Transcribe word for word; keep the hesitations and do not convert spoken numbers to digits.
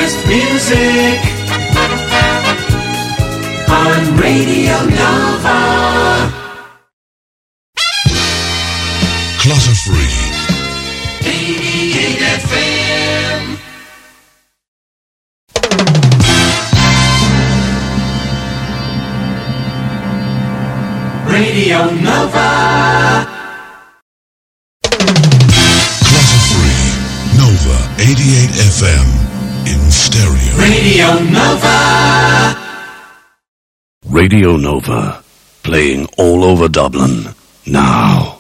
best music on Radio Nova. Clutter Free eighty-eight F M. Radio Nova. Clutter Free Nova eighty-eight F M in stereo. Radio Nova. Radio Nova, playing all over Dublin now.